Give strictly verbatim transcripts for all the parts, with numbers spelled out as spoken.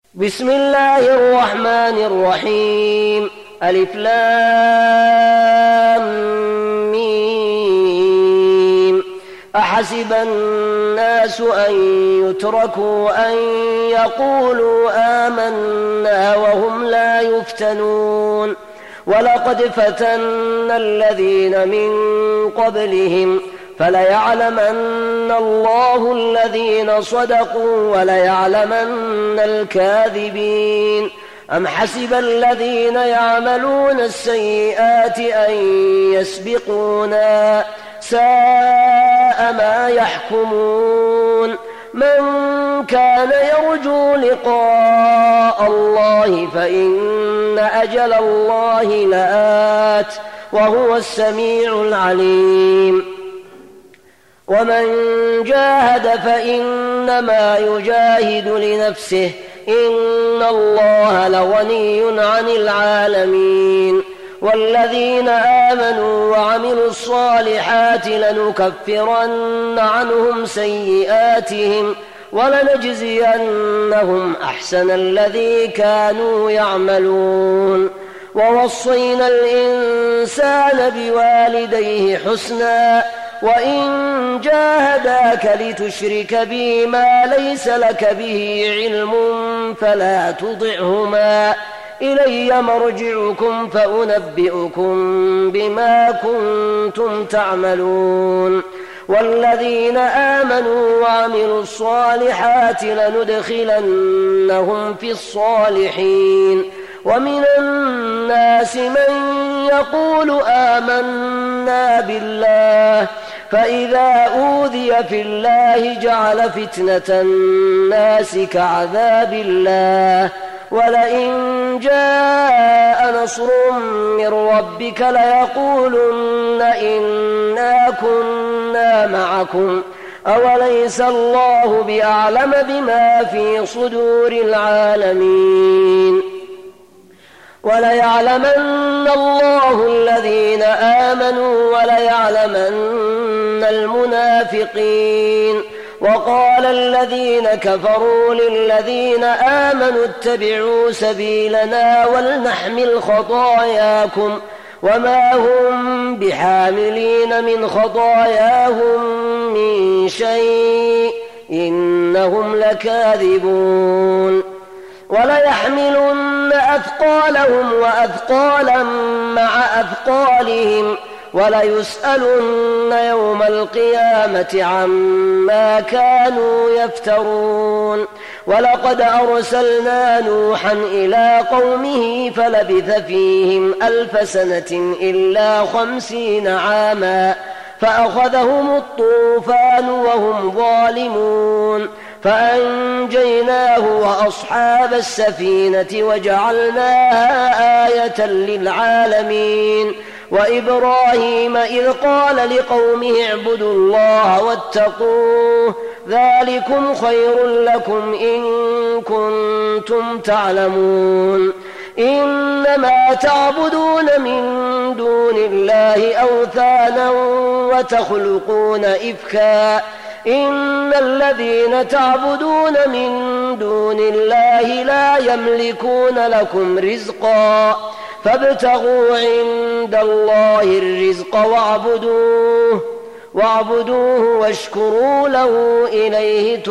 بسم الله الرحمن الرحيم. ألف لام ميم. أحسب الناس أن يتركوا أن يقولوا آمنا وهم لا يفتنون ولقد فتنا الذين من قبلهم فليعلمن الله الذين صدقوا وليعلمن الكاذبين. أم حسب الذين يعملون السيئات أن يسبقونا ساء ما يحكمون. من كان يرجو لقاء الله فإن أجل الله لآت وهو السميع العليم. ومن جاهد فإنما يجاهد لنفسه إن الله لغني عن العالمين. والذين آمنوا وعملوا الصالحات لنكفرن عنهم سيئاتهم ولنجزينهم أحسن الذي كانوا يعملون. ووصينا الإنسان بوالديه حسنا وإن جاهداك لتشرك بي ما ليس لك به علم فلا تطعهما إلي مرجعكم فأنبئكم بما كنتم تعملون. والذين آمنوا وعملوا الصالحات لندخلنهم في الصالحين. ومن الناس من يقول آمنا بالله فإذا أوذي في الله جعل فتنة الناس كعذاب الله. ولئن جاء نصر من ربك ليقولن إنا كنا معكم أوليس الله بأعلم بما في صدور العالمين. وليعلمن الله الذين آمنوا وليعلمن المنافقين. وقال الذين كفروا للذين آمنوا اتبعوا سبيلنا ولنحمل خطاياكم وما هم بحاملين من خطاياهم من شيء إنهم لكاذبون. وليحملن أثقالهم وأثقالا مع أثقالهم وليسألن يوم القيامة عما كانوا يفترون. ولقد أرسلنا نوحا إلى قومه فلبث فيهم ألف سنة إلا خمسين عاما فأخذهم الطوفان وهم ظالمون فأنجيناه وأصحاب السفينة وجعلناها آية للعالمين. وإبراهيم إذ قال لقومه اعبدوا الله واتقوه ذلكم خير لكم إن كنتم تعلمون. إنما تعبدون من دون الله أوثانا وتخلقون إفكا إن الذين تعبدون من دون الله لا يملكون لكم رزقا فابتغوا عند الله الرزق واعبدوه واعبدوه واشكروا له إليه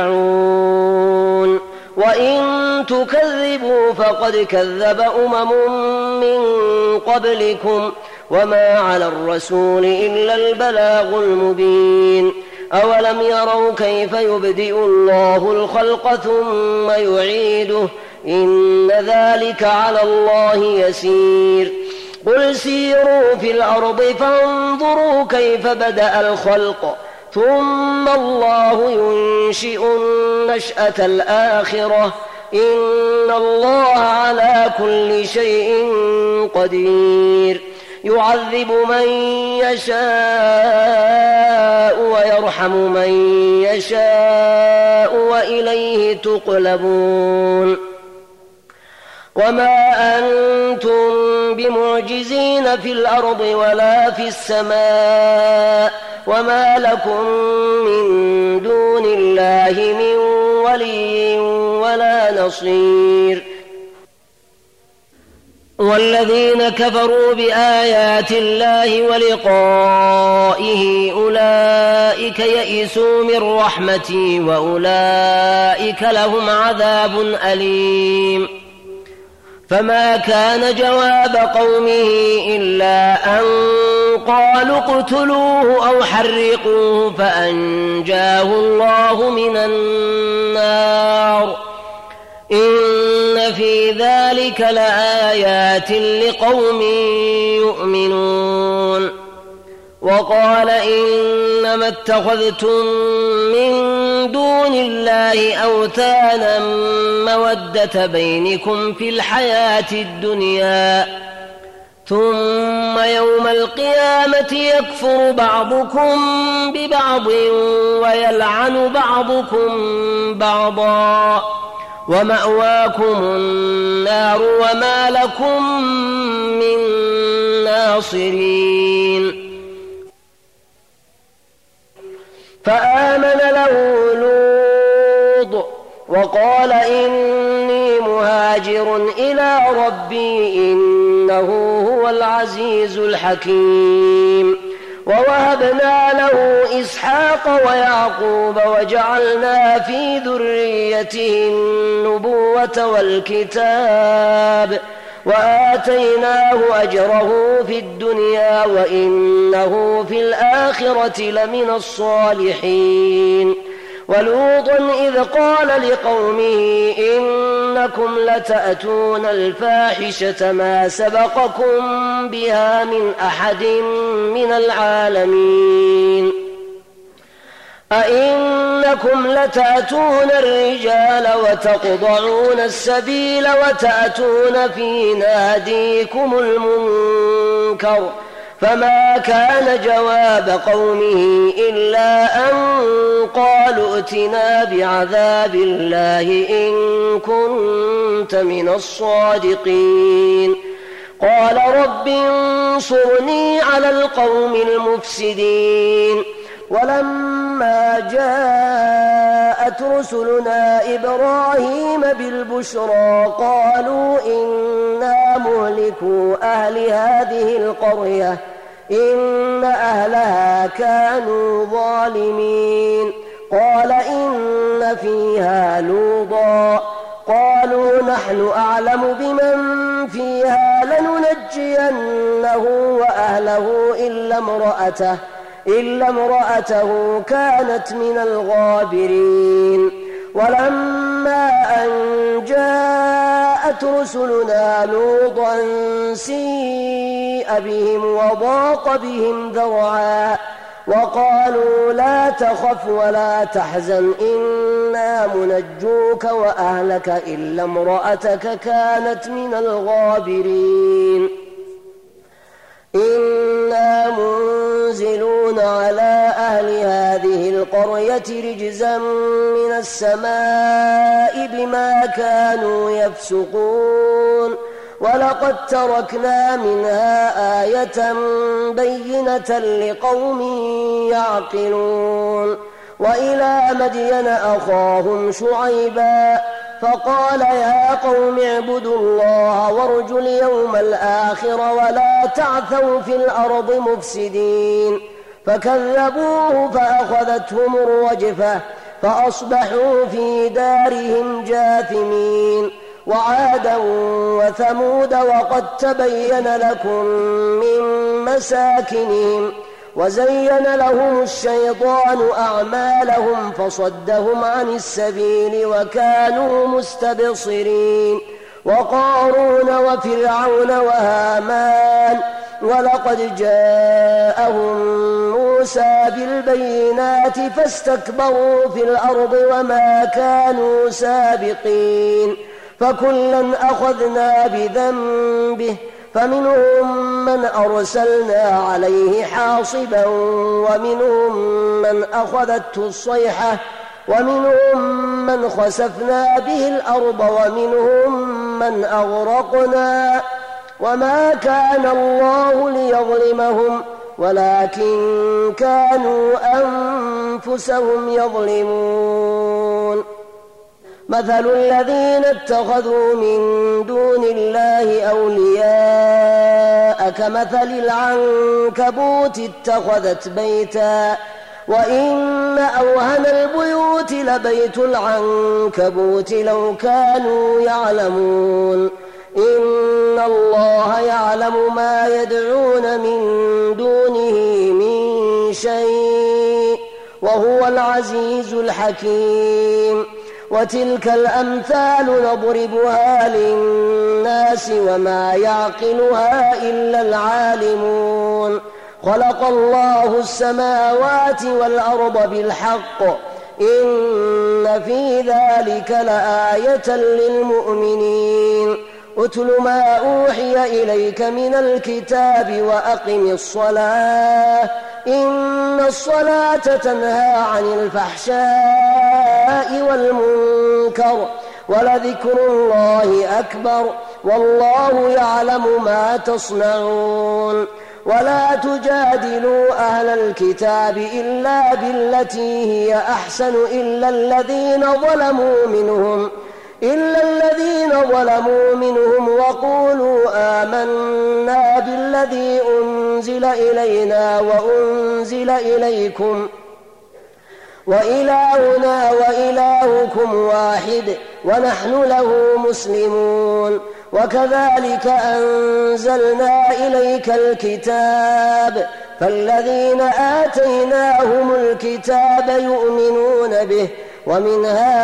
ترجعون. وإن تكذبوا فقد كذب أمم من قبلكم وما على الرسول إلا البلاغ المبين. أولم يروا كيف يبدئ الله الخلق ثم يعيده إن ذلك على الله يسير. قل سيروا في الأرض فانظروا كيف بدأ الخلق ثم الله ينشئ النشأة الآخرة إن الله على كل شيء قدير. يعذب من يشاء ويرحم من يشاء وإليه تقلبون. وما أنتم بمعجزين في الأرض ولا في السماء وما لكم من دون الله من ولي ولا نصير. والذين كفروا بآيات الله ولقائه أولئك يئسوا من رحمتي وأولئك لهم عذاب أليم. فما كان جواب قومه إلا أن قالوا اقتلوه أو حرقوه فأنجاه الله من النار. إن في ذلك لآيات لقوم يؤمنون. وقال إنما اتخذتم من دون الله أوثانا مودة بينكم في الحياة الدنيا ثم يوم القيامة يكفر بعضكم ببعض ويلعن بعضكم بعضا ومأواكم النار وما لكم من ناصرين. فآمن له لوط وقال إني مهاجر إلى ربي إنه هو العزيز الحكيم. ووهبنا له إسحاق ويعقوب وجعلنا في ذريته النبوة والكتاب وآتيناه أجره في الدنيا وإنه في الآخرة لمن الصالحين. ولوطا إذ قال لقومه إنكم لتأتون الفاحشة ما سبقكم بها من أحد من العالمين. أئنكم لتأتون الرجال وتقطعون السبيل وتأتون في ناديكم المنكر. فما كان جواب قومه إلا أن قالوا ائتنا بعذاب الله إن كنت من الصادقين. قال رب انصرني على القوم المفسدين. ولما جاءت رسلنا إبراهيم بالبشرى قالوا إنا مهلكو أهل هذه القرية إن أهلها كانوا ظالمين. قال إن فيها لوطا قالوا نحن أعلم بمن فيها لننجينه وأهله إلا امرأته إلا امرأته كانت من الغابرين. ولما أن جاءت رسلنا لوطا سيء بهم وضاق بهم ذرعا وقالوا لا تخف ولا تحزن إنا منجوك وأهلك إلا امرأتك كانت من الغابرين. إنا منزلون على أهل هذه القرية رجزا من السماء بما كانوا يفسقون. ولقد تركنا منها آية بينة لقوم يعقلون. وإلى مدين أخاهم شعيبا فقال يا قوم اعبدوا الله وارجوا اليوم الآخر ولا تعثوا في الأرض مفسدين. فكذبوه فأخذتهم الرجفة فأصبحوا في دارهم جاثمين. وعادا وثمود وقد تبين لكم من مساكنهم وزين لهم الشيطان أعمالهم فصدهم عن السبيل وكانوا مستبصرين. وقارون وفرعون وهامان ولقد جاءهم موسى بالبينات فاستكبروا في الأرض وما كانوا سابقين. فكلا أخذنا بذنبه فمنهم من أرسلنا عليه حاصبا ومنهم من أخذته الصيحة ومنهم من خسفنا به الأرض ومنهم من أغرقنا. وما كان الله ليظلمهم ولكن كانوا أنفسهم يظلمون. مثل الذين اتخذوا من دون الله أولياء كمثل العنكبوت اتخذت بيتا وإن أوهن البيوت لبيت العنكبوت لو كانوا يعلمون. إن الله يعلم ما يدعون من دونه من شيء وهو العزيز الحكيم. وتلك الأمثال نضربها للناس وما يعقلها إلا العالمون. خلق الله السماوات والأرض بالحق إن في ذلك لآية للمؤمنين. أتل ما أوحي إليك من الكتاب وأقم الصلاة إن الصلاة تنهى عن الفحشاء والمنكر ولذكر الله أكبر والله يعلم ما تصنعون. ولا تجادلوا أهل الكتاب إلا بالتي هي أحسن إلا الذين ظلموا منهم إلا الذين ظلموا منهم وقولوا آمنا بالذي أنزل إلينا وأنزل إليكم وإلهنا وإلهكم واحد ونحن له مسلمون. وكذلك أنزلنا إليك الكتاب فالذين آتيناهم الكتاب يؤمنون به ومن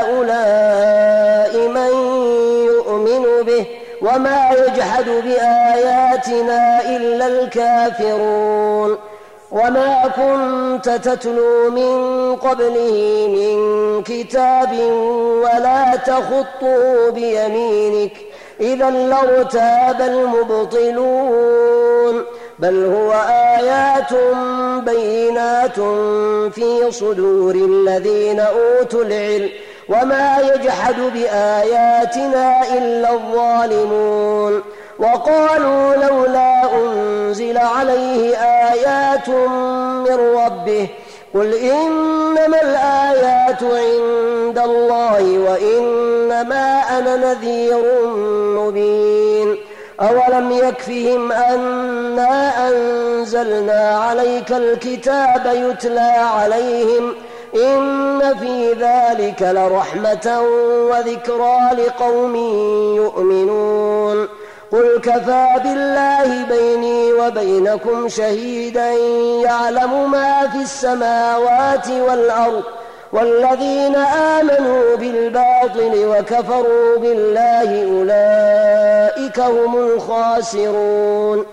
هؤلاء من يؤمن به وما يجحد بآياتنا إلا الكافرون. وما كنت تتلو من قبله من كتاب ولا تخطه بيمينك إذا لارتاب المبطلون. بل هو آيات بينات في صدور الذين أوتوا العلم وما يجحد بآياتنا إلا الظالمون. وقالوا لولا أنزل عليه آيات من ربه قل إنما الآيات عند الله وإنما أنا نذير مبين. أولم يكفهم أنا أنزلنا عليك الكتاب يتلى عليهم إن في ذلك لرحمة وذكرى لقوم يؤمنون. قل كفى بالله بيني وبينكم شهيدا يعلم ما في السماوات والأرض والذين آمنوا بالباطل وكفروا بالله أولئك هم الخاسرون.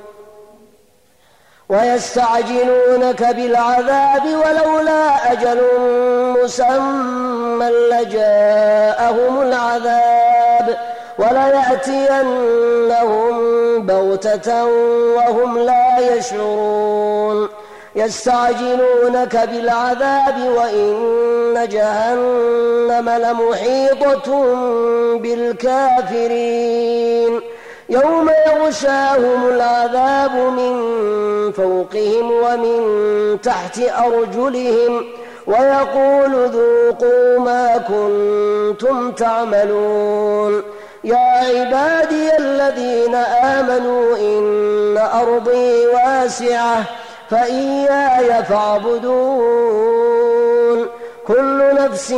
ويستعجلونك بالعذاب ولولا أجل مسمى لجاءهم العذاب وليأتينهم بغتة وهم لا يشعرون. يستعجلونك بالعذاب وإن جهنم لمحيطة بالكافرين. يوم يغشاهم العذاب من فوقهم ومن تحت أرجلهم ويقول ذوقوا ما كنتم تعملون. يا عبادي الذين آمنوا إن أرضي واسعة فإياي فاعبدون. كل نفس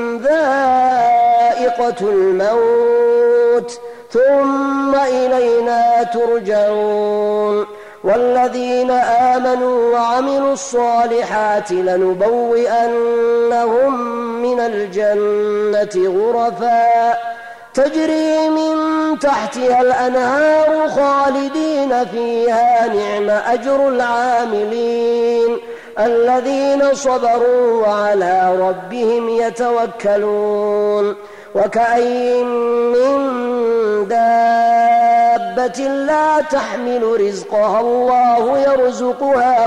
ذائقة الموت ثم إلينا ترجعون. والذين آمنوا وعملوا الصالحات لنبوئنهم من الجنة غرفا تجري من تحتها الأنهار خالدين فيها نعم أجر العاملين الذين صبروا وعلى ربهم يتوكلون. وكأين من دابة لا تحمل رزقها الله يرزقها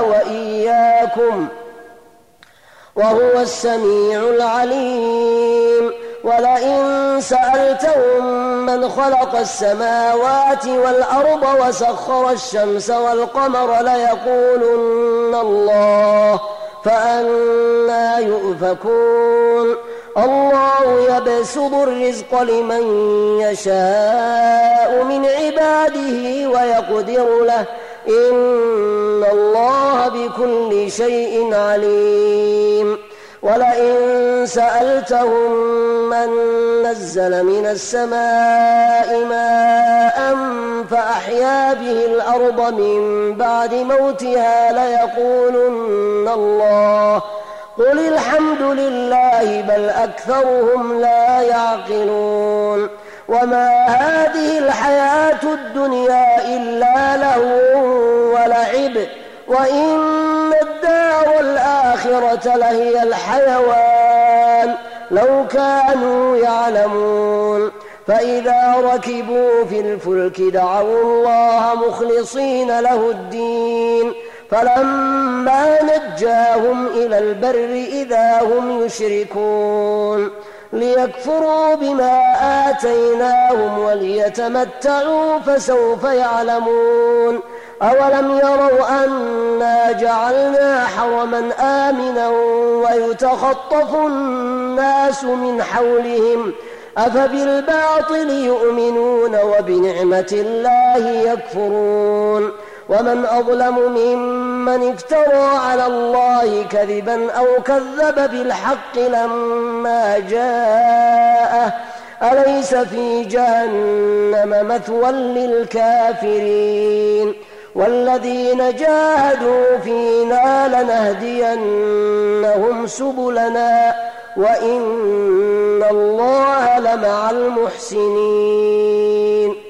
وإياكم وهو السميع العليم. ولئن سألتهم من خلق السماوات والأرض وسخر الشمس والقمر ليقولن الله فأنى يؤفكون الله يبسط الرزق لمن يشاء من عباده ويقدر له إن الله بكل شيء عليم ولئن سألتهم من نزل من السماء ماء فأحيا به الأرض من بعد موتها ليقولن الله قل الحمد لله بل أكثرهم لا يعقلون وما هذه الحياة الدنيا إلا لهو ولعب وإن الدار الآخرة لهي الحيوان لو كانوا يعلمون فإذا ركبوا في الفلك دعوا الله مخلصين له الدين فلما نجاهم إلى البر إذا هم يشركون ليكفروا بما آتيناهم وليتمتعوا فسوف يعلمون أولم يروا أنا جعلنا حرما آمنا ويتخطف الناس من حولهم أفبالباطل يؤمنون وبنعمة الله يكفرون ومن أظلم ممن افترى على الله كذبا أو كذب بالحق لما جاءه أليس في جهنم مثوى للكافرين والذين جاهدوا فينا لنهدينهم سبلنا وإن الله لمع المحسنين